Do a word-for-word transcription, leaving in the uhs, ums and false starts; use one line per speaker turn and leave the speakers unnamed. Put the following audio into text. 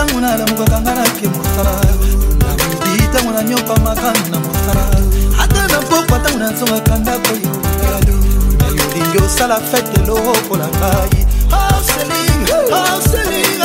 tangu na lamuka kangana ke mosala na mudi tangu na nyopa makana na mosala ata na pokwa tangu na zonga kanda ko yado na yolingo sala fete lo ko la bayi hustling hustling